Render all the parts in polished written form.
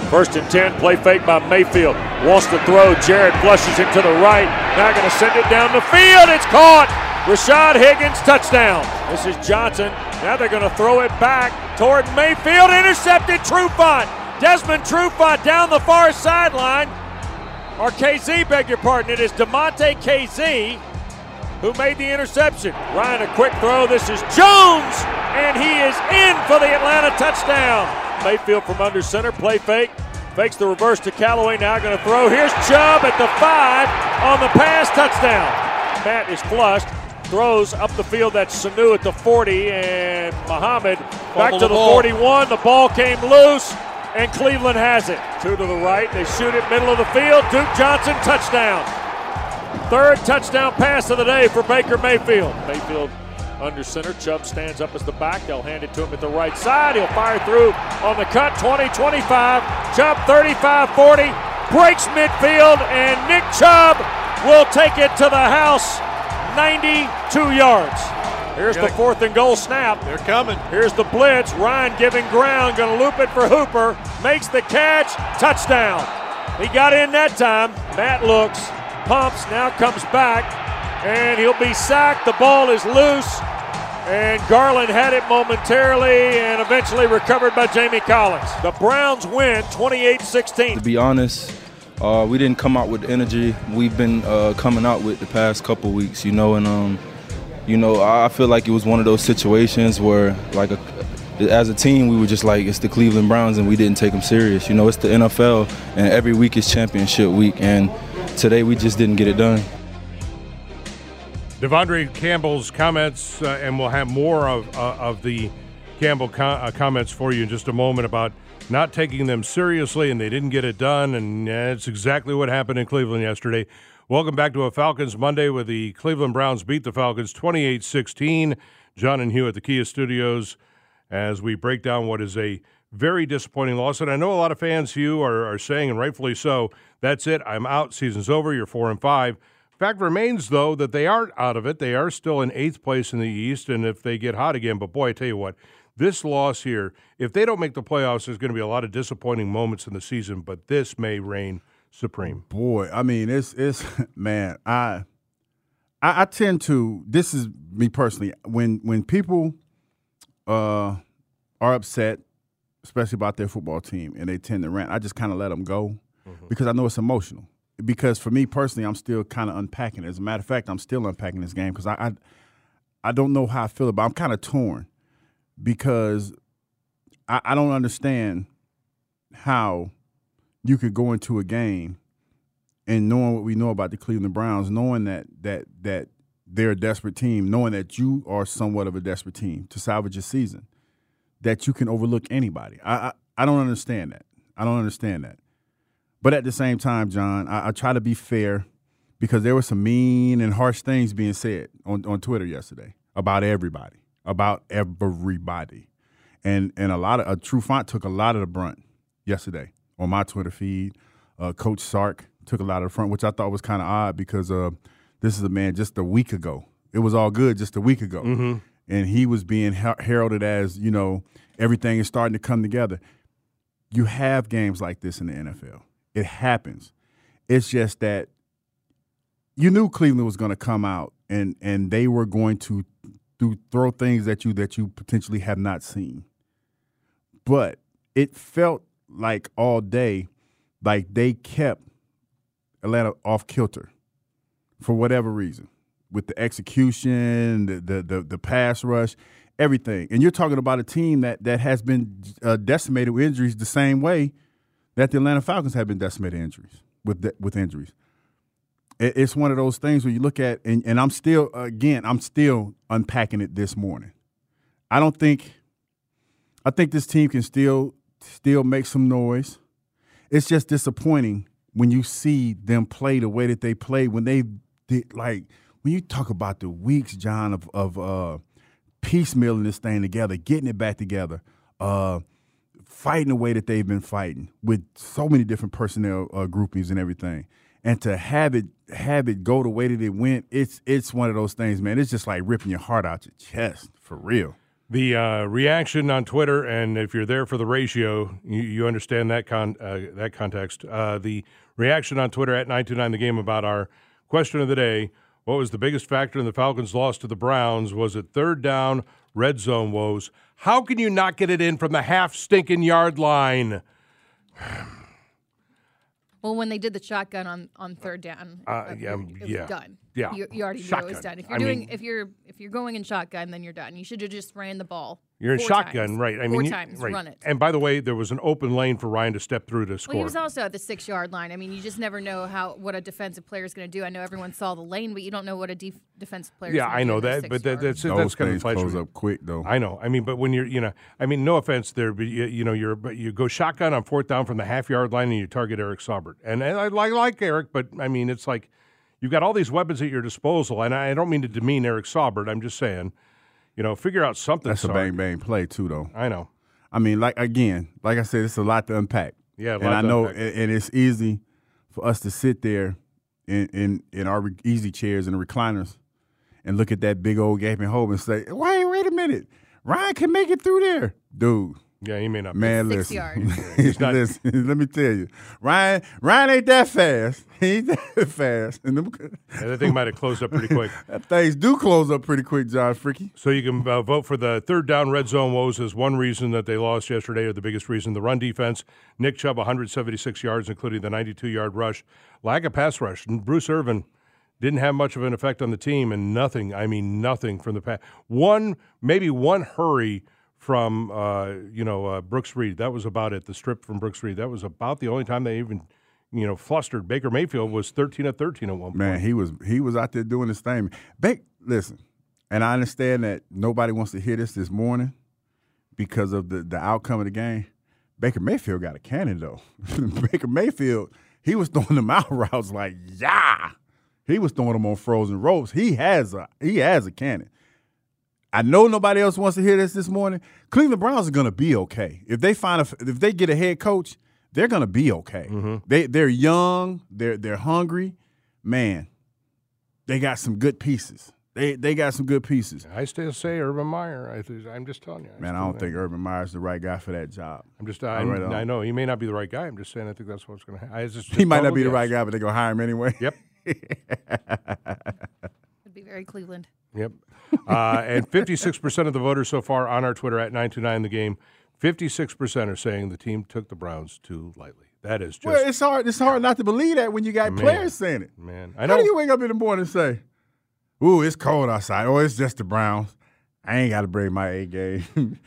First and 10, play fake by Mayfield. Wants to throw. Jared flushes it to the right. Now going to send it down the field. It's caught. Rashad Higgins, touchdown. This is Johnson. Now they're going to throw it back toward Mayfield. Intercepted. Trufant. Desmond Trufant down the far sideline. Or KZ, beg your pardon. It is DeMonte KZ who made the interception. Ryan, a quick throw. This is Jones, and he is in for the Atlanta touchdown. Mayfield from under center, play fake. Fakes the reverse to Callaway, now going to throw. Here's Chubb at the 5 on the pass, touchdown. Matt is flushed, throws up the field. That's Sanu at the 40, and Muhammad back to the 41. The ball came loose, and Cleveland has it. 2 to the right, they shoot it middle of the field. Duke Johnson, touchdown. Third touchdown pass of the day for Baker Mayfield. Mayfield under center. Chubb stands up as the back. They'll hand it to him at the right side. He'll fire through on the cut. 20-25. Chubb 35-40. Breaks midfield, and Nick Chubb will take it to the house. 92 yards. Here's the 4th and goal snap. They're coming. Here's the blitz. Ryan giving ground. Going to loop it for Hooper. Makes the catch. Touchdown. He got in that time. Matt looks. Pumps, now comes back, and he'll be sacked. The ball is loose, and Garland had it momentarily and eventually recovered by Jamie Collins. The Browns win 28-16. To be honest, we didn't come out with the energy we've been coming out with the past couple weeks, and I feel like it was one of those situations where, as a team, we were just like, it's the Cleveland Browns, and we didn't take them serious. It's the NFL, and every week is championship week, and today we just didn't get it done. Devondre Campbell's comments, and we'll have more of the Campbell comments for you in just a moment about not taking them seriously, and they didn't get it done, and it's exactly what happened in Cleveland yesterday. Welcome back to a Falcons Monday, where the Cleveland Browns beat the Falcons 28-16. John and Hugh at the Kia Studios as we break down what is a very disappointing loss. And I know a lot of fans, Hugh, are saying, and rightfully so, that's it, I'm out, season's over, you're 4-5. Fact remains, though, that they aren't out of it. They are still in 8th place in the East, and if they get hot again, but boy, I tell you what, this loss here, if they don't make the playoffs, there's going to be a lot of disappointing moments in the season, but this may reign supreme. Boy, I mean, it's man, I tend to, this is me personally, when people are upset, especially about their football team, and they tend to rant, I just kind of let them go because I know it's emotional. Because for me personally, I'm still kind of unpacking it. As a matter of fact, I'm still unpacking this game because I don't know how I feel about it. I'm kind of torn because I don't understand how you could go into a game and knowing what we know about the Cleveland Browns, knowing that they're a desperate team, knowing that you are somewhat of a desperate team to salvage your season, that you can overlook anybody. I don't understand that. I don't understand that. But at the same time, John, I try to be fair because there were some mean and harsh things being said on Twitter yesterday about everybody. And a lot of Trufant took a lot of the brunt yesterday on my Twitter feed. Coach Sark took a lot of the front, which I thought was kind of odd because this is a man just a week ago. It was all good just a week ago. Mm-hmm. And he was being heralded as, everything is starting to come together. You have games like this in the NFL. It happens. It's just that you knew Cleveland was going to come out and they were going to throw things at you that you potentially have not seen. But it felt like all day, like they kept Atlanta off kilter for whatever reason, with the execution, the pass rush, everything. And you're talking about a team that has been decimated with injuries the same way that the Atlanta Falcons have been decimated with injuries. It's one of those things where you look at, and I'm still unpacking it this morning. I think this team can still make some noise. It's just disappointing when you see them play the way that they play, when they did, when you talk about the weeks, John, of piecemealing this thing together, getting it back together, fighting the way that they've been fighting with so many different personnel groupings and everything. And to have it go the way that it went, it's one of those things, man. It's just like ripping your heart out your chest, for real. The reaction on Twitter, and if you're there for the ratio, you understand that that context. The reaction on Twitter at 929 The Game about our question of the day: what was the biggest factor in the Falcons' loss to the Browns? Was it third down, red zone woes? How can you not get it in from the half-stinking yard line? Well, when they did the shotgun on third down, it was done. Yeah, you already knew it was done. If you're going in shotgun, then you're done. You should have just ran the ball. You're in shotgun, times. right? Four times, right. Run it. And by the way, there was an open lane for Ryan to step through to score. Well, he was also at the 6-yard line. I mean, you just never know what a defensive player is going to do. I know everyone saw the lane, but you don't know what a defensive player is going to do. Yeah, I know that, but that's kind of close up quick though. I know. I mean, but when you're, no offense there, but you go shotgun on fourth down from the half-yard line and you target Eric Saubert. And I like Eric, but I mean, it's like you've got all these weapons at your disposal, and I don't mean to demean Eric Saubert. I'm just saying, figure out something. That's a bang play too, though. I know. I mean, like I said, it's a lot to unpack. Yeah, and I know, and it's easy for us to sit there in our easy chairs and the recliners and look at that big old gaping hole and say, wait a minute, Ryan can make it through there, dude. Yeah, he may not. Man, it's 6 yards. He's not. Listen, let me tell you, Ryan ain't that fast. He ain't that fast. And that thing might have closed up pretty quick. Things do close up pretty quick, John Fricky. So you can vote for the third down red zone woes as one reason that they lost yesterday, or the biggest reason. The run defense, Nick Chubb, 176 yards, including the 92-yard rush. Lack of pass rush. And Bruce Irvin didn't have much of an effect on the team, and nothing from the pass. Maybe one hurry from Brooks Reed. That was about it. The strip from Brooks Reed. That was about the only time they even flustered. Baker Mayfield was 13 of 13 at one point. Man, he was out there doing his thing. Listen, and I understand that nobody wants to hear this morning because of the outcome of the game. Baker Mayfield got a cannon though. Baker Mayfield, he was throwing them out routes like he was throwing them on frozen ropes. He has a cannon. I know nobody else wants to hear this morning. Cleveland Browns are going to be okay. If they get a head coach, they're going to be okay. Mm-hmm. They're young, they're hungry. Man, they got some good pieces. They got some good pieces. I still say Urban Meyer. I'm just telling you. I don't think Urban Meyer's the right guy for that job. I know he may not be the right guy. I'm just saying I think that's what's going to happen. He might not be the right guy, but they're going to hire him anyway. Yep. Would be very Cleveland. Yep. And 56% of the voters so far on our Twitter at 929 The Game, 56% are saying the team took the Browns too lightly. That is just. Well, it's hard not to believe that when you got players saying it. Man, I know. How do you wake up in the morning and say, "Ooh, it's cold outside"? Oh, it's just the Browns. I ain't got to bring my A game.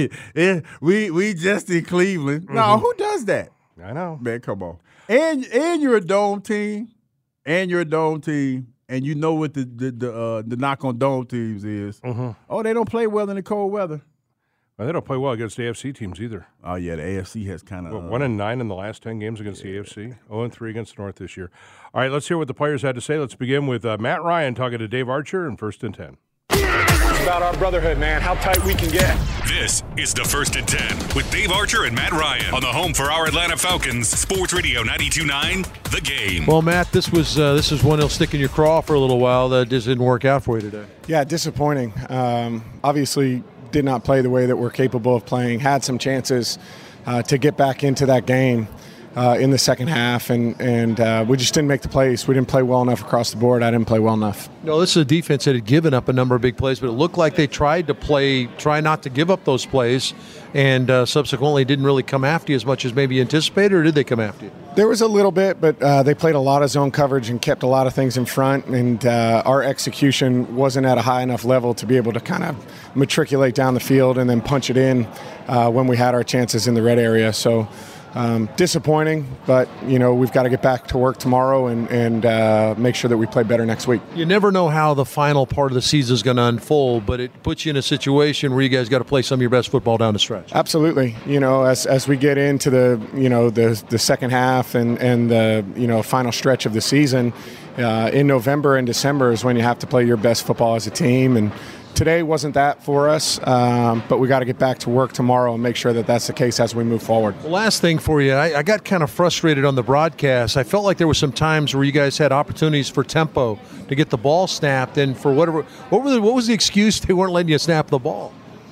we just in Cleveland. Mm-hmm. No, who does that? I know. Man, come on. And you're a dome team. And you know what the knock on dome teams is. Mm-hmm. Oh, they don't play well in the cold weather. Well, they don't play well against the AFC teams either. Oh, yeah, the AFC has kind of 1-9 in the last 10 games against the AFC, 0-3 against the North this year. All right, let's hear what the players had to say. Let's begin with Matt Ryan talking to Dave Archer in 1st and 10. It's about our brotherhood, man, how tight we can get. This is the 1st and 10 with Dave Archer and Matt Ryan on the home for our Atlanta Falcons, Sports Radio 92.9 The Game. Well, Matt, this is one that'll stick in your craw for a little while. That just didn't work out for you today. Yeah, disappointing. Obviously did not play the way that we're capable of playing. Had some chances to get back into that game in the second half, and we just didn't make the plays. We didn't play well enough across the board. I didn't play well enough. No, this is a defense that had given up a number of big plays, but it looked like they try not to give up those plays, and subsequently didn't really come after you as much as maybe anticipated, or did they come after you? There was a little bit, but they played a lot of zone coverage and kept a lot of things in front, and our execution wasn't at a high enough level to be able to kind of matriculate down the field and then punch it in when we had our chances in the red area. So disappointing, but we've got to get back to work tomorrow and make sure that we play better next week. You never know how the final part of the season is going to unfold, but it puts you in a situation where you guys got to play some of your best football down the stretch. Absolutely. As we get into the second half and the final stretch of the season, in November and December is when you have to play your best football as a team, and today wasn't that for us, but we got to get back to work tomorrow and make sure that that's the case as we move forward. Last thing for you, I got kind of frustrated on the broadcast. I felt like there were some times where you guys had opportunities for tempo to get the ball snapped, and for what was the excuse they weren't letting you snap the ball?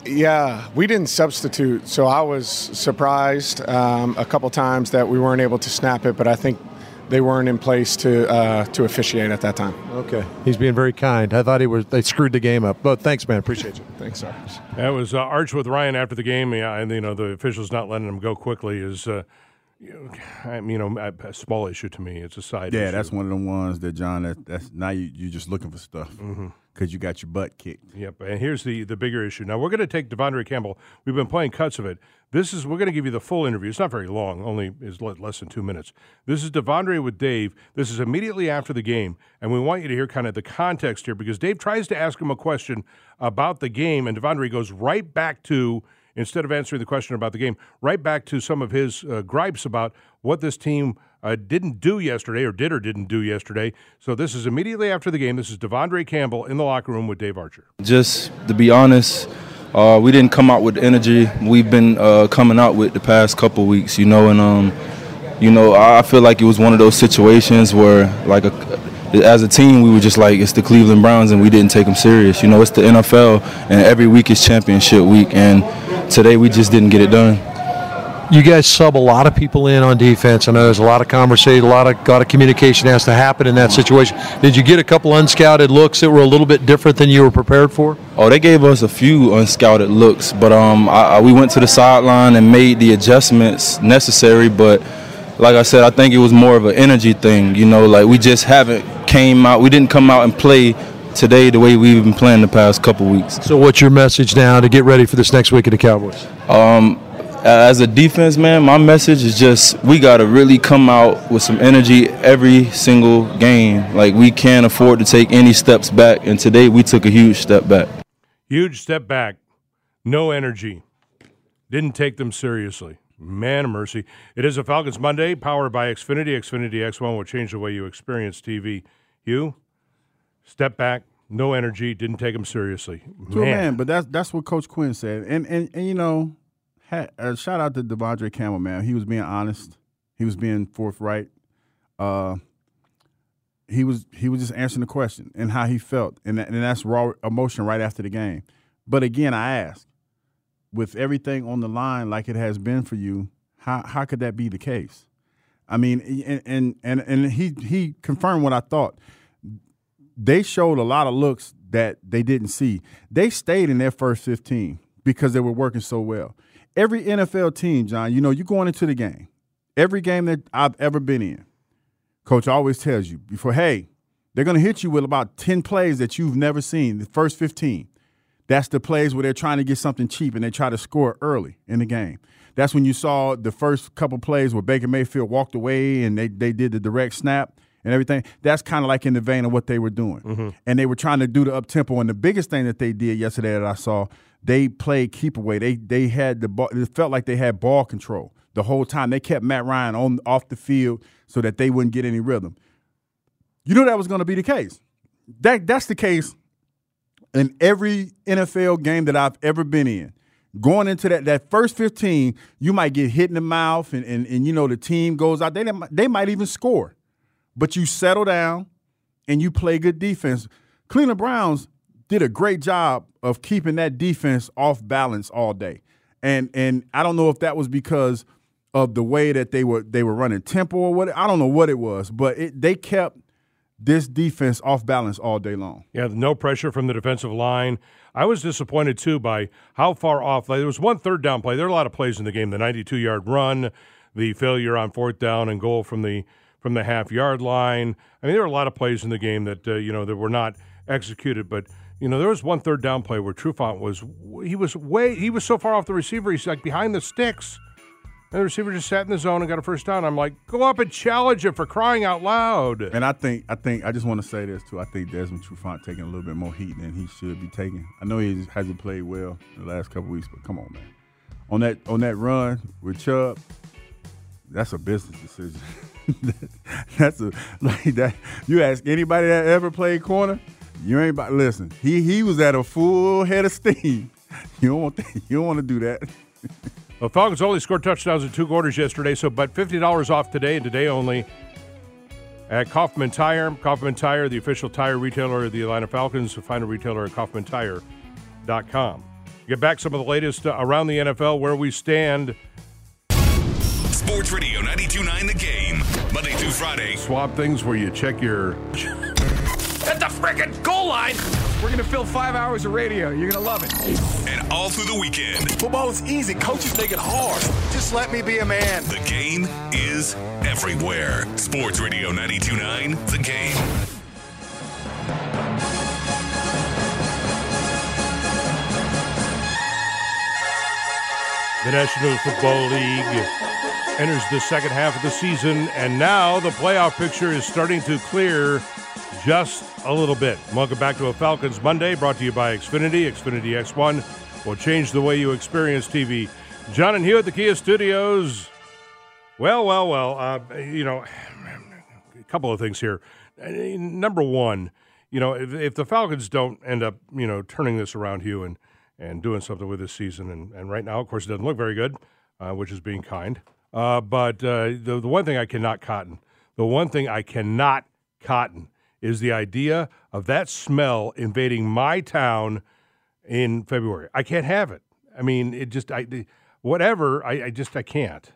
Yeah, we didn't substitute, so I was surprised a couple times that we weren't able to snap it, but I think they weren't in place to officiate at that time. Okay. He's being very kind. I thought they screwed the game up. But thanks, man. Appreciate you. Thanks, sir. That was Arch with Ryan after the game. Yeah, and the officials not letting them go quickly is a small issue to me. It's a side issue. Yeah, that's one of the ones that, John, that's now you're just looking for stuff because you got your butt kicked. Yep, and here's the bigger issue. Now, we're going to take Devondre Campbell. We've been playing cuts of it. We're going to give you the full interview. It's not very long, only is less than 2 minutes. This is Devondre with Dave. This is immediately after the game, and we want you to hear kind of the context here because Dave tries to ask him a question about the game, and Devondre goes right back to, instead of answering the question about the game, right back to some of his gripes about what this team didn't do yesterday or didn't do yesterday. So this is immediately after the game. This is Devondre Campbell in the locker room with Dave Archer. Just to be honest, we didn't come out with the energy we've been coming out with the past couple weeks, and I feel like it was one of those situations where, as a team, we were just like, it's the Cleveland Browns, and we didn't take them serious. It's the NFL, and every week is championship week, and today we just didn't get it done. You guys sub a lot of people in on defense. I know there's a lot of conversation, a lot of communication has to happen in that situation. Did you get a couple unscouted looks that were a little bit different than you were prepared for? Oh, they gave us a few unscouted looks, but we went to the sideline and made the adjustments necessary. But like I said, I think it was more of an energy thing. We just we didn't come out and play today the way we've been playing the past couple weeks. So what's your message now to get ready for this next week of the Cowboys? As a defense, man, my message is just we got to really come out with some energy every single game. We can't afford to take any steps back, and today we took a huge step back. Huge step back. No energy. Didn't take them seriously. Man of mercy. It is a Falcons Monday, powered by Xfinity. Xfinity X1 will change the way you experience TV. Hugh, step back, no energy, didn't take them seriously. Man, but that's what Coach Quinn said. And shout out to Devondre Campbell, man. He was being honest. He was being forthright. He was just answering the question and how he felt, and that's raw emotion right after the game. But again, I ask, with everything on the line like it has been for you, how could that be the case? I mean, and he confirmed what I thought. They showed a lot of looks that they didn't see. They stayed in their first 15 because they were working so well. Every NFL team, John, you're going into the game. Every game that I've ever been in, Coach always tells you before, hey, they're going to hit you with about 10 plays that you've never seen, the first 15. That's the plays where they're trying to get something cheap and they try to score early in the game. That's when you saw the first couple plays where Baker Mayfield walked away and they did the direct snap and everything. That's kind of like in the vein of what they were doing. Mm-hmm. And they were trying to do the up-tempo. And the biggest thing that they did yesterday that I saw, they played keep away. They had the ball. It felt like they had ball control the whole time. They kept Matt Ryan off the field so that they wouldn't get any rhythm. You knew that was going to be the case. That's the case in every NFL game that I've ever been in. Going into that first 15, you might get hit in the mouth and the team goes out. They might even score. But you settle down and you play good defense. Cleveland Browns did a great job of keeping that defense off balance all day. And I don't know if that was because of the way that they were running tempo or what. I don't know what it was, but they kept this defense off balance all day long. Yeah, no pressure from the defensive line. I was disappointed, too, by how far off. There was one third down play. There are a lot of plays in the game. The 92-yard run, the failure on fourth down and goal from the half-yard line. I mean, there were a lot of plays in the game that, that were not executed. But, there was one third down play where Trufant he was so far off the receiver, he's like behind the sticks. And the receiver just sat in the zone and got a first down. I'm like, go up and challenge it for crying out loud. And I just want to say this, too. I think Desmond Trufant taking a little bit more heat than he should be taking. I know he hasn't played well in the last couple weeks, but come on, man. On that run with Chubb, that's a business decision. That. You ask anybody that ever played corner, you ain't about. Listen, he was at a full head of steam. You don't want to do that. Well, Falcons only scored touchdowns in 2 quarters yesterday, so but $50 off today and today only at Kaufman Tire. Kaufman Tire, the official tire retailer of the Atlanta Falcons. Find a retailer at KaufmanTire.com. Get back some of the latest around the NFL, where we stand. Sports Radio 92.9 The Game, Monday through Friday. Swap things where you check your... At the frickin' goal line! We're gonna fill 5 hours of radio. You're gonna love it. And all through the weekend. Football is easy. Coaches make it hard. Just let me be a man. The Game is everywhere. Sports Radio 92.9 The Game. The National Football League enters the second half of the season, and now the playoff picture is starting to clear just a little bit. Welcome back to a Falcons Monday, brought to you by Xfinity. Xfinity X1 will change the way you experience TV. John and Hugh at the Kia Studios. Well, a couple of things here. Number one, if the Falcons don't end up, turning this around, Hugh, and doing something with this season, and right now, of course, it doesn't look very good, which is being kind. But the one thing I cannot cotton is the idea of that smell invading my town in February. I can't have it. I mean, I can't.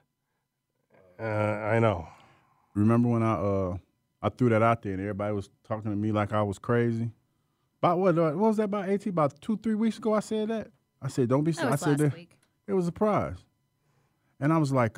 I know. Remember when I threw that out there and everybody was talking to me like I was crazy? About what was that about, AT? About 2-3 weeks ago I said that? I said, don't be so. I said last week. It was a surprise. And I was like,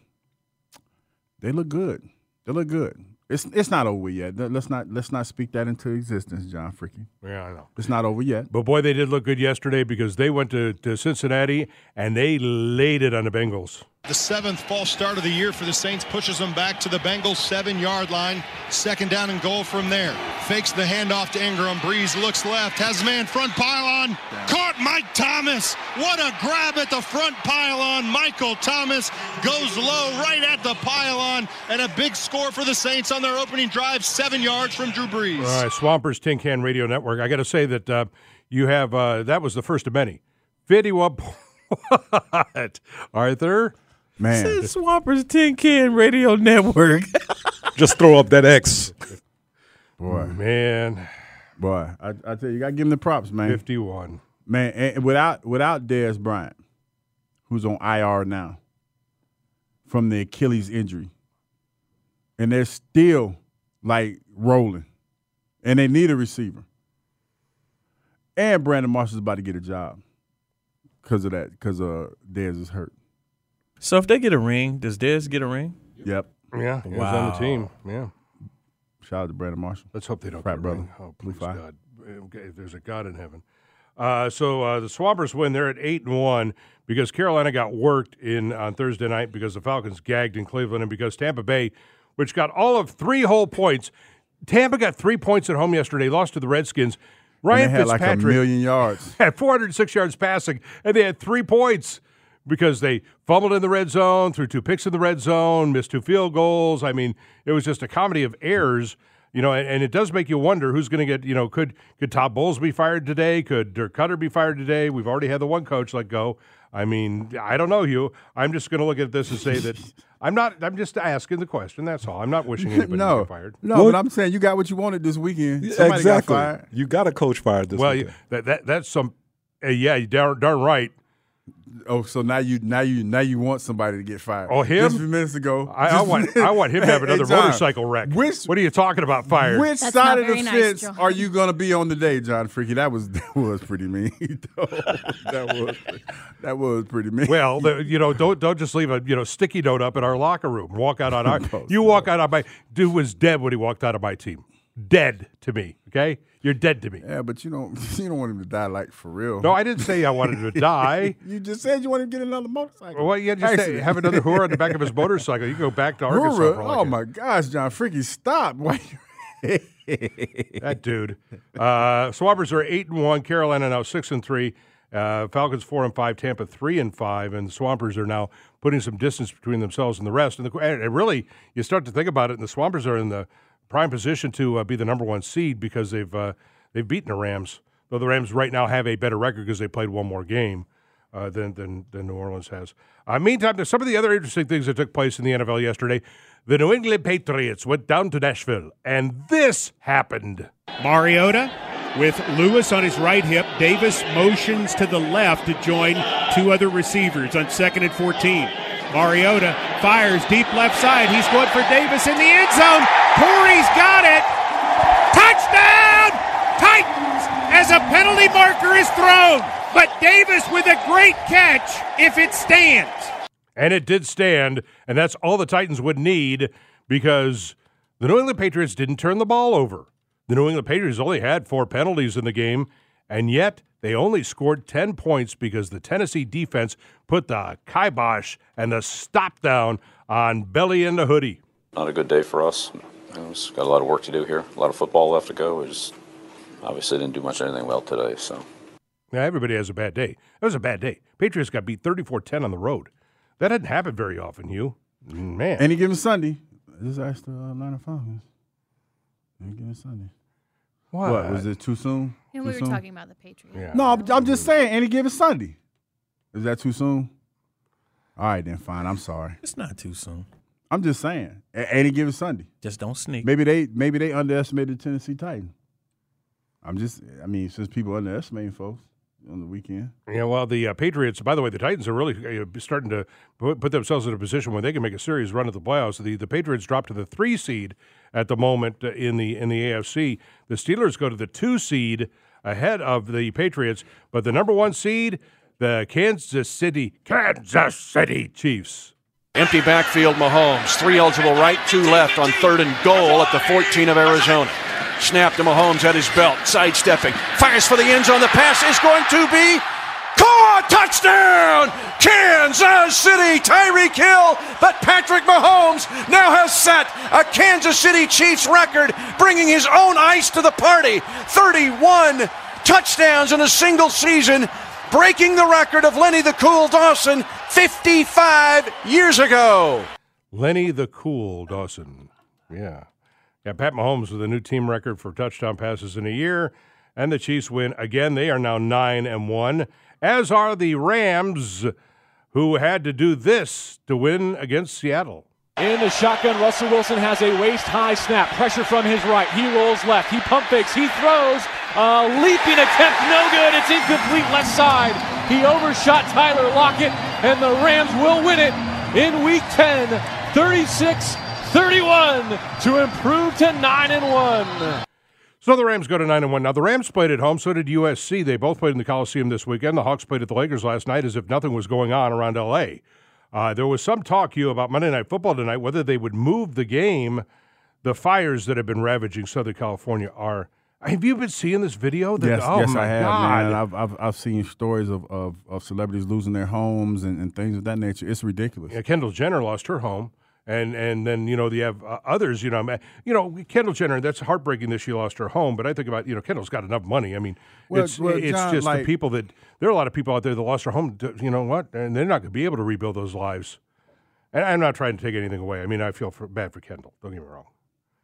they look good. They look good. It's not over yet. Let's not speak that into existence, John Fricky. Yeah, I know. It's not over yet. But, boy, they did look good yesterday because they went to Cincinnati and they laid it on the Bengals. The 7th false start of the year for the Saints pushes them back to the Bengals 7-yard line. 2nd down and goal from there. Fakes the handoff to Ingram. Breeze looks left. Has a man front pylon. Caught Mike Thomas. What a grab at the front pylon. Michael Thomas goes low right at the pylon. And a big score for the Saints on their opening drive. 7 yards from Drew Brees. All right, Swampers Tin Can Radio Network. I got to say that you have that was the first of many. 51 what? Arthur? Man. Swampers Tin Can Radio Network. Just throw up that X. Boy. Man. Boy, I tell you, you got to give him the props, man. 51. Man, and without Dez Bryant, who's on IR now from the Achilles injury, and they're still, rolling, and they need a receiver. And Brandon Marshall's about to get a job because of that, because Dez is hurt. So if they get a ring, does Dez get a ring? Yep. Yeah, he's on the team. Yeah. Shout out to Brandon Marshall. Let's hope they don't Frat get a brother. ring. Oh, please, Blue God. Okay, there's a God in heaven. So the Swampers win. They're at 8-1 because Carolina got worked on Thursday night because the Falcons gagged in Cleveland and because Tampa Bay, which got all of 3 whole points. Tampa got 3 points at home yesterday, lost to the Redskins. Ryan and they had Fitzpatrick like 1 million yards. had 406 yards passing, and they had 3 points because they fumbled in the red zone, threw 2 picks in the red zone, missed 2 field goals. I mean, it was just a comedy of errors, and it does make you wonder who's going to get, could Todd Bowles be fired today? Could Dirk Cutter be fired today? We've already had the one coach let go. I mean, I don't know, Hugh. I'm just going to look at this and say that I'm just asking the question. That's all. I'm not wishing anybody to get fired. No, but I'm saying you got what you wanted this weekend. Somebody got fired. You got a coach fired this weekend. Well, that's some you're darn right. Oh, so now you want somebody to get fired? Oh, him? Just a few minutes ago. I want him to have another motorcycle wreck. What are you talking about? Fired? Which side of the fence are you going to be on today, John Freaky? That was pretty mean. that was pretty mean. Well, don't just leave a sticky note up in our locker room. Walk out on our. You walk out on my dude was dead when he walked out of my team. Dead to me. Okay. You're dead to me. Yeah, but you don't want him to die for real. No, I didn't say I wanted him to die. You just said you wanted him to get another motorcycle. Well, yeah, just have another whore on the back of his motorcycle. You can go back to Arkansas. Oh my gosh, John Freaky, stop! Why? That dude. Swampers are 8-1. Carolina now 6-3. Falcons 4-5. Tampa 3-5. And the Swampers are now putting some distance between themselves and the rest. And really, you start to think about it, and the Swampers are in the prime position to be the number 1 seed because they've beaten the Rams. Though the Rams right now have a better record because they played one more game than New Orleans has. Meantime, there's some of the other interesting things that took place in the NFL yesterday. The New England Patriots went down to Nashville, and this happened. Mariota With Lewis on his right hip, Davis motions to the left to join two other receivers on 2nd and 14. Mariota fires deep left side. He's going for Davis in the end zone. Corey's got it. Touchdown! Titans as a penalty marker is thrown. But Davis with a great catch if it stands. And it did stand, and that's all the Titans would need because the New England Patriots didn't turn the ball over. The New England Patriots only had 4 penalties in the game, and yet they only scored 10 points because the Tennessee defense put the kibosh and the stop down on Belly and the Hoodie. Not a good day for us. We've got a lot of work to do here, a lot of football left to go. We just obviously didn't do much anything well today. So, yeah, everybody has a bad day. That was a bad day. Patriots got beat 34-10 on the road. That doesn't happen very often, Hugh. Man. Any given Sunday. Just ask the Atlanta Falcons. Any given Sunday. What? Was it too soon? Yeah, we were talking about the Patriots. Yeah. No, I'm just saying, any given Sunday. Is that too soon? All right, then, fine. I'm sorry. It's not too soon. I'm just saying, any given Sunday. Just don't sneak. Maybe they underestimated the Tennessee Titans. Since people underestimating folks on the weekend. Yeah, well, the Patriots, by the way, the Titans are really starting to put themselves in a position where they can make a serious run at the playoffs. The Patriots dropped to the 3 seed at the moment in the AFC. The Steelers go to the 2 seed ahead of the Patriots, but the number 1 seed, the Kansas City Chiefs. Empty backfield, Mahomes. 3 eligible right, 2 left on 3rd and goal at the 14 of Arizona. Snap to Mahomes at his belt, sidestepping. Fires for the end zone. The pass is going to be caught. Touchdown! Kansas City, Tyreek Hill. But Patrick Mahomes now has set a Kansas City Chiefs record, bringing his own ice to the party. 31 touchdowns in a single season, breaking the record of Lenny the Cool Dawson 55 years ago. Lenny the Cool Dawson, yeah. Yeah, Pat Mahomes with a new team record for touchdown passes in a year, and the Chiefs win again. They are now 9-1, as are the Rams, who had to do this to win against Seattle. In the shotgun, Russell Wilson has a waist-high snap. Pressure from his right. He rolls left. He pump fakes. He throws. A leaping attempt. No good. It's incomplete left side. He overshot Tyler Lockett, and the Rams will win it in Week 10, 36-31 to improve to 9-1. So the Rams go to 9-1. Now, the Rams played at home, so did USC. They both played in the Coliseum this weekend. The Hawks played at the Lakers last night as if nothing was going on around L.A. There was some talk, Hugh, about Monday Night Football tonight, whether they would move the game. The fires that have been ravaging Southern California are. Have you been seeing this video? Yes, I have, God. man. I've seen stories of celebrities losing their homes and things of that nature. It's ridiculous. Yeah, Kendall Jenner lost her home. And then, you have others, Kendall Jenner, that's heartbreaking that she lost her home. But I think about, Kendall's got enough money. I mean, it's John, just the people that – there are a lot of people out there that lost their home, you know what? And they're not going to be able to rebuild those lives. And I'm not trying to take anything away. I mean, I feel bad for Kendall. Don't get me wrong.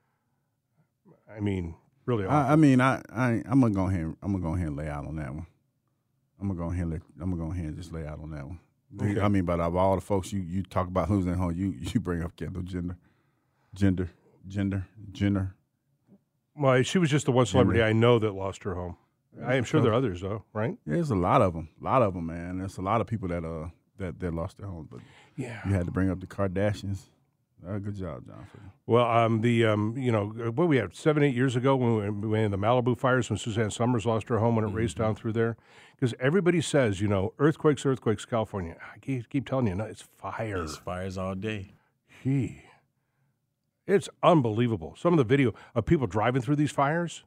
I mean, really. I'm gonna go ahead and lay out on that one. I'm gonna go ahead and just lay out on that one. Okay. I mean, but of all the folks you talk about losing their home, you bring up Kendall Jenner. Well, she was just the one celebrity I know that lost her home. I am sure there are others, though, right? Yeah, there's a lot of them, man. There's a lot of people that lost their homes, but yeah, you had to bring up the Kardashians. Good job, John. Well, what we had 7-8 years ago when we had the Malibu fires, when Suzanne Summers lost her home when it raced down through there, because everybody says, earthquakes, California. I keep telling you, no, it's fire. It's fires all day. It's unbelievable. Some of the video of people driving through these fires,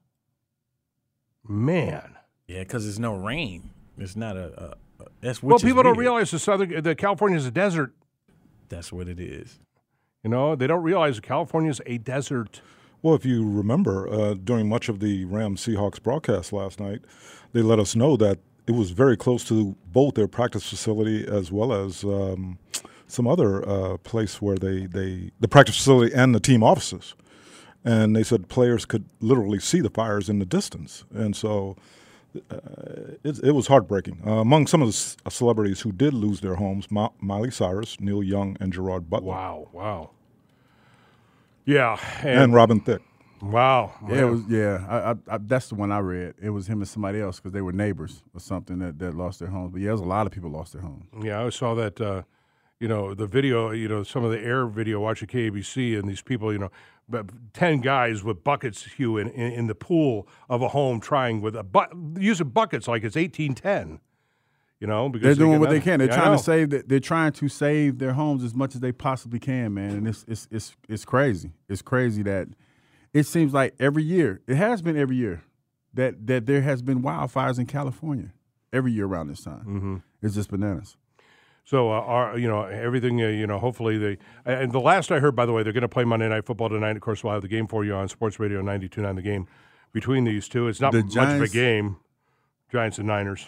man. Yeah, because there's no rain. It's not people don't realize the California is a desert. That's what it is. They don't realize California is a desert. Well, if you remember, during much of the Rams-Seahawks broadcast last night, they let us know that it was very close to both their practice facility as well as some other place where the practice facility and the team offices. And they said players could literally see the fires in the distance. And so it was heartbreaking. Among some of the celebrities who did lose their homes, Miley Cyrus, Neil Young, and Gerard Butler. Wow. Yeah. And Robin Thicke. Wow. Yeah, it was. Yeah, I that's the one I read. It was him and somebody else because they were neighbors or something that lost their homes. But yeah, there's a lot of people lost their homes. Yeah, I saw that. The video. Some of the air video watching KABC, and these people. 10 guys with buckets, Hugh, in the pool of a home, trying with using buckets like it's 1810. Because they're doing what they can. They're trying to save. They're trying to save their homes as much as they possibly can, man. And it's crazy. It's crazy that it seems like every year. It has been every year that there has been wildfires in California every year around this time. Mm-hmm. It's just bananas. So, everything, hopefully and the last I heard, by the way, they're going to play Monday Night Football tonight. Of course, we'll have the game for you on Sports Radio 92.9 The Game between these two. It's not much of a game, Giants and Niners.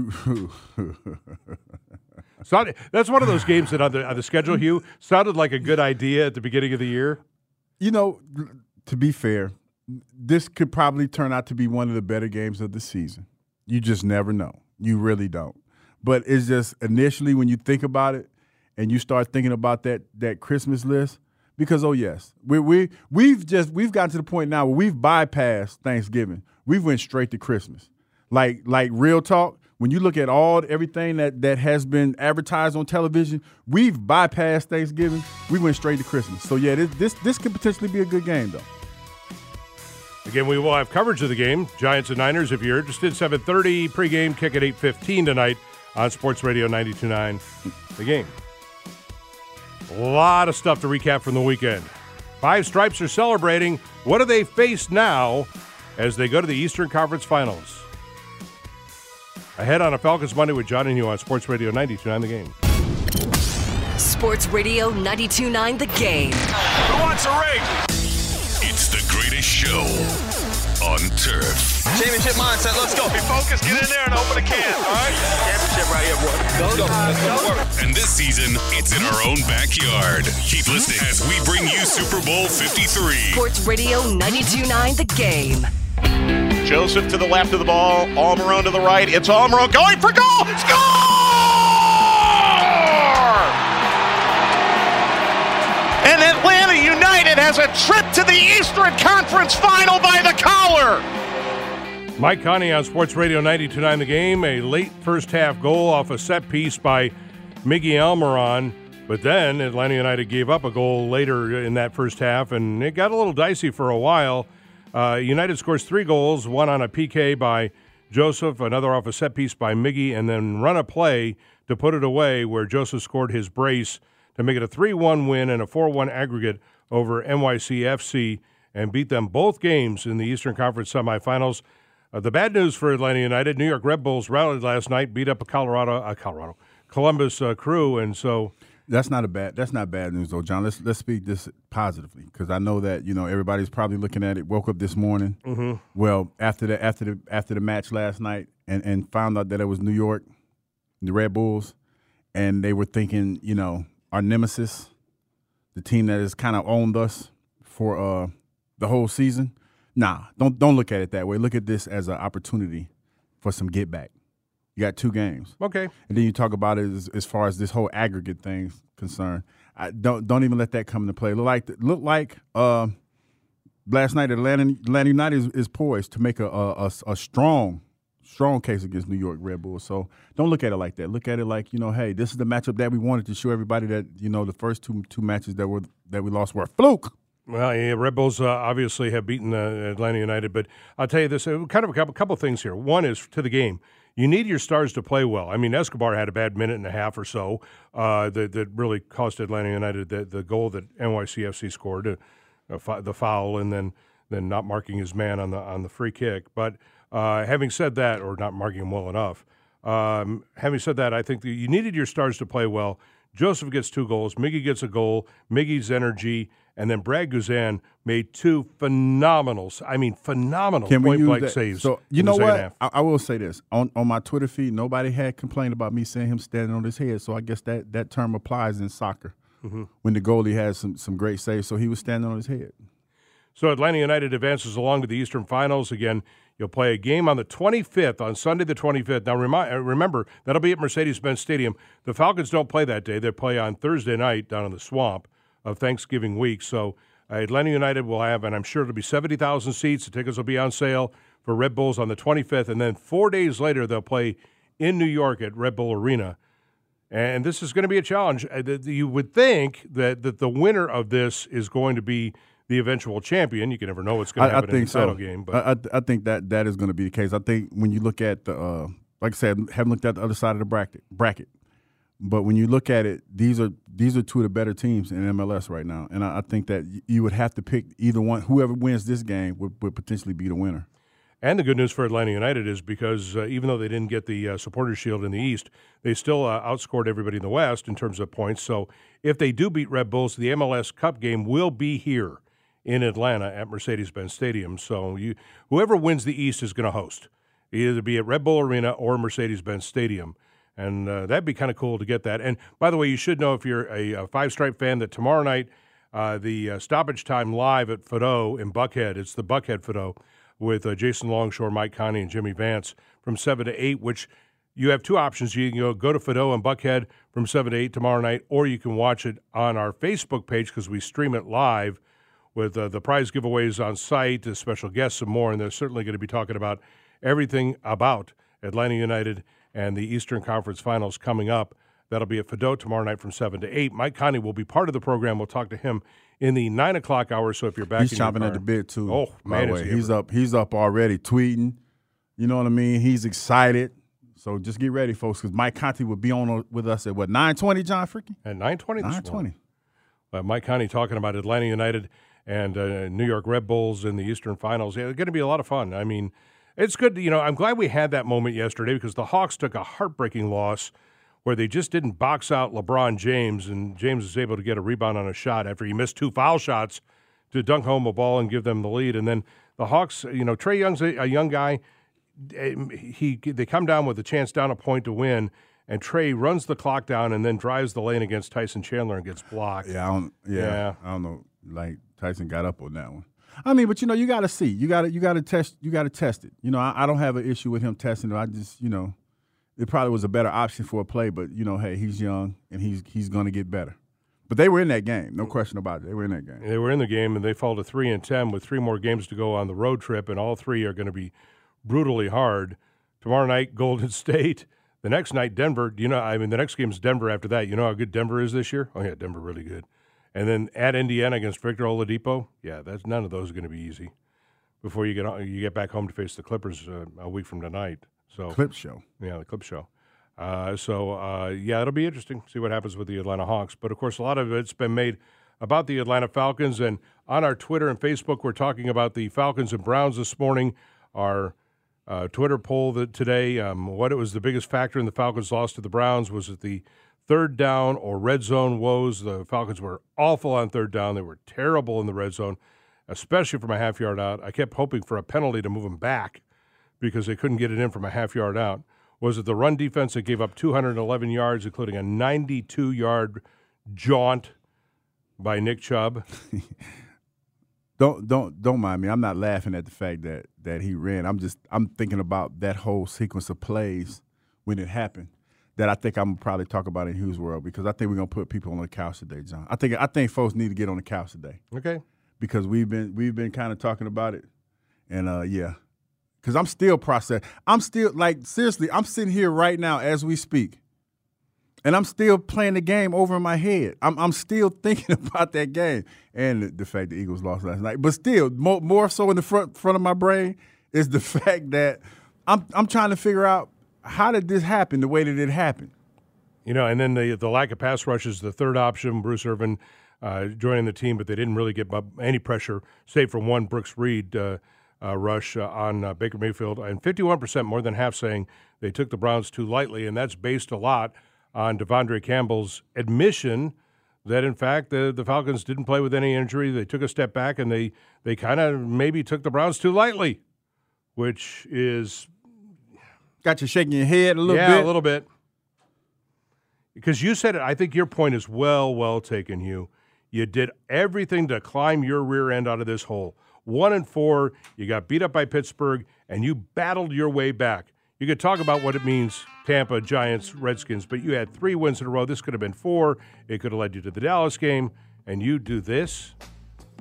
So that's one of those games that on the schedule, Hugh, sounded like a good idea at the beginning of the year. To be fair, this could probably turn out to be one of the better games of the season. You just never know. You really don't. But it's just initially when you think about it and you start thinking about that Christmas list, because yes, we've gotten to the point now where we've bypassed Thanksgiving. We went straight to Christmas. Like real talk, when you look at everything that has been advertised on television, we've bypassed Thanksgiving. We went straight to Christmas. So yeah, this could potentially be a good game though. Again, we will have coverage of the game, Giants and Niners. If you're interested, 7:30 pregame, kick at 8:15 tonight on Sports Radio 92.9 The Game. A lot of stuff to recap from the weekend. Five Stripes are celebrating. What do they face now as they go to the Eastern Conference Finals? Ahead on a Falcons Monday with John and Hugh on Sports Radio 92.9 The Game. Sports Radio 92.9 The Game. Who wants a ring? It's the greatest show on turf. Championship mindset, let's go. Be focused, get in there and open a can, all right? Championship right here, boy. Go. And this season, it's in our own backyard. Keep listening as we bring you Super Bowl 53. Sports Radio 92.9 The Game. Joseph to the left of the ball, Almiron to the right. It's Almiron going for goal! Score! And Atlanta United has a trip to the Eastern Conference Final by the collar. Mike Connie on Sports Radio 92.9 The Game. A late first-half goal off a set piece by Miggy Almiron. But then Atlanta United gave up a goal later in that first half, and it got a little dicey for a while. United scores 3 goals, one on a PK by Joseph, another off a set piece by Miggy, and then run a play to put it away where Joseph scored his brace to make it a 3-1 win and a 4-1 aggregate over NYCFC and beat them both games in the Eastern Conference semifinals. The bad news for Atlanta United, New York Red Bulls rallied last night, beat up a Columbus Crew, and so that's not bad news though, John. Let's speak this positively because I know that everybody's probably looking at it. Woke up this morning, well after the match last night, and found out that it was New York, the Red Bulls, and they were thinking, our nemesis, the team that has kind of owned us for the whole season. Nah, don't look at it that way. Look at this as an opportunity for some get back. You got 2 games. Okay. And then you talk about it as far as this whole aggregate thing concerned. Don't even let that come into play. Look like last night Atlanta United is poised to make a strong case against New York Red Bulls. So don't look at it like that. Look at it like, hey, this is the matchup that we wanted to show everybody that, the first two matches that we lost were a fluke. Well, yeah, Red Bulls obviously have beaten Atlanta United, but I'll tell you this, kind of a couple of things here. One is to the game. You need your stars to play well. I mean, Escobar had a bad minute and a half or so that really cost Atlanta United the goal that NYCFC scored, the foul, and then not marking his man on the free kick. But having said that, or not marking him well enough, having said that, I think that you needed your stars to play well. Joseph gets 2 goals. Miggy gets a goal. Miggy's energy. And then Brad Guzan made 2 phenomenal point-blank saves. So, you know what? I will say this. On my Twitter feed, nobody had complained about me saying him standing on his head. So I guess that term applies in soccer when the goalie has some great saves. So he was standing on his head. So Atlanta United advances along to the Eastern Finals. Again, you'll play a game on the 25th, on Sunday the 25th. Now, remember, that'll be at Mercedes-Benz Stadium. The Falcons don't play that day. They play on Thursday night down in the Swamp of Thanksgiving week. So Atlanta United will have, and I'm sure it'll be 70,000 seats. The tickets will be on sale for Red Bulls on the 25th, and then 4 days later they'll play in New York at Red Bull Arena. And this is going to be a challenge. You would think that the winner of this is going to be the eventual champion. You can never know what's going to happen in the title game. But I think that is going to be the case. I think when you look at the, like I said, haven't looked at the other side of the bracket. But when you look at it, these are two of the better teams in MLS right now, and I think that you would have to pick either one. Whoever wins this game would potentially be the winner. And the good news for Atlanta United is because even though they didn't get the Supporters' Shield in the East, they still outscored everybody in the West in terms of points. So if they do beat Red Bulls, the MLS Cup game will be here in Atlanta at Mercedes-Benz Stadium. So whoever wins the East is going to host, either be at Red Bull Arena or Mercedes-Benz Stadium. And that'd be kind of cool to get that. And by the way, you should know if you're a Five Stripe fan that tomorrow night, the stoppage time live at Fido in Buckhead, it's the Buckhead Fido with Jason Longshore, Mike Connie, and Jimmy Vance from 7 to 8, which you have two options. You can go to Fido in Buckhead from 7 to 8 tomorrow night, or you can watch it on our Facebook page because we stream it live with the prize giveaways on site, the special guests, and more. And they're certainly going to be talking about everything about Atlanta United and the Eastern Conference Finals coming up. That'll be at Fido tomorrow night from 7 to 8. Mike Connie will be part of the program. We'll talk to him in the 9 o'clock hour. So if you're back, he's chomping at the bit too. Oh man, he's up already tweeting. You know what I mean? He's excited. So just get ready, folks, because Mike Conti will be on with us at what 9:20, John Fricky? At 9:20. 9:20. Mike Connie talking about Atlanta United and New York Red Bulls in the Eastern Finals. Yeah, it's going to be a lot of fun. I mean, it's good. I'm glad we had that moment yesterday because the Hawks took a heartbreaking loss where they just didn't box out LeBron James, and James was able to get a rebound on a shot after he missed 2 foul shots to dunk home a ball and give them the lead. And then the Hawks, Trae Young's a young guy. They come down with a chance down a point to win, and Trae runs the clock down and then drives the lane against Tyson Chandler and gets blocked. I don't know. Like Tyson got up on that one. I mean, but you got to see. You got to test. You got to test it. I don't have an issue with him testing it. I just, it probably was a better option for a play, but hey, he's young and he's going to get better. But they were in that game, no question about it. They were in that game. They were in the game, and they fall to 3-10 with 3 more games to go on the road trip, and all 3 are going to be brutally hard. Tomorrow night, Golden State. The next night, Denver. The next game is Denver after that. You know how good Denver is this year? Oh, yeah, Denver really good. And then at Indiana against Victor Oladipo. Yeah, none of those are going to be easy before you get back home to face the Clippers a week from tonight. So Clip show. Yeah, the Clip show. It'll be interesting to see what happens with the Atlanta Hawks. But, of course, a lot of it's been made about the Atlanta Falcons. And on our Twitter and Facebook, we're talking about the Falcons and Browns this morning. Our Twitter poll today, what it was the biggest factor in the Falcons' loss to the Browns. Was it the third down or red zone woes? The Falcons were awful on third down. They were terrible in the red zone, especially from a half yard out. I kept hoping for a penalty to move them back because they couldn't get it in from a half yard out. Was it the run defense that gave up 211 yards, including a 92-yard jaunt by Nick Chubb? Don't mind me. I'm not laughing at the fact that he ran. I'm thinking about that whole sequence of plays when it happened that I think I'm gonna probably talk about in Hughes World because I think we're gonna put people on the couch today, John. I think folks need to get on the couch today. Okay. Because we've been kind of talking about it, and because I'm still processing. I'm still seriously. I'm sitting here right now as we speak, and I'm still playing the game over in my head. I'm still thinking about that game and the fact the Eagles lost last night. But still, more so in the front of my brain is the fact that I'm trying to figure out how did this happen the way that it happened. And then the lack of pass rush is the third option. Bruce Irvin joining the team, but they didn't really get any pressure, save from one Brooks Reed rush on Baker Mayfield. And 51%, more than half, saying they took the Browns too lightly, and that's based a lot on Devondre Campbell's admission that, in fact, the Falcons didn't play with any injury. They took a step back, and they kind of maybe took the Browns too lightly, which is... Got you shaking your head a little bit? Yeah, a little bit. Because you said it. I think your point is well taken, Hugh. You did everything to climb your rear end out of this hole. 1-4, you got beat up by Pittsburgh, and you battled your way back. You could talk about what it means, Tampa, Giants, Redskins, but you had 3 wins in a row. This could have been 4. It could have led you to the Dallas game, and you do this.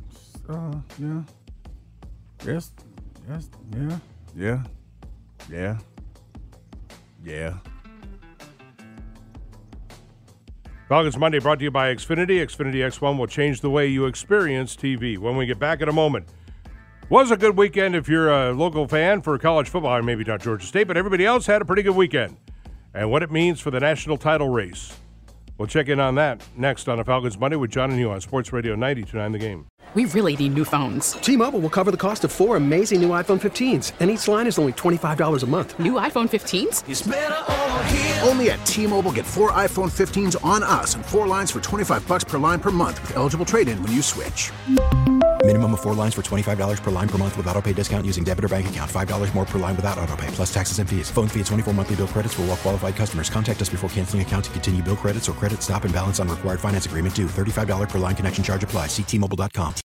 Falcons Monday brought to you by Xfinity. Xfinity X1 will change the way you experience TV. When we get back in a moment. Was a good weekend if you're a local fan for college football, and maybe not Georgia State, but everybody else had a pretty good weekend. And what it means for the national title race. We'll check in on that next on a Falcons Monday with John and Hugh on Sports Radio 92.9 The Game. We really need new phones. T-Mobile will cover the cost of 4 amazing new iPhone 15s, and each line is only $25 a month. New iPhone 15s? It's better over here. Only at T-Mobile, get 4 iPhone 15s on us and 4 lines for $25 per line per month with eligible trade-in when you switch. Minimum of 4 lines for $25 per line per month with autopay discount using debit or bank account. $5 more per line without autopay, plus taxes and fees. Phone fee at 24 monthly bill credits for well-qualified customers. Contact us before canceling account to continue bill credits or credit stop and balance on required finance agreement due. $35 per line connection charge applies. See T-Mobile.com.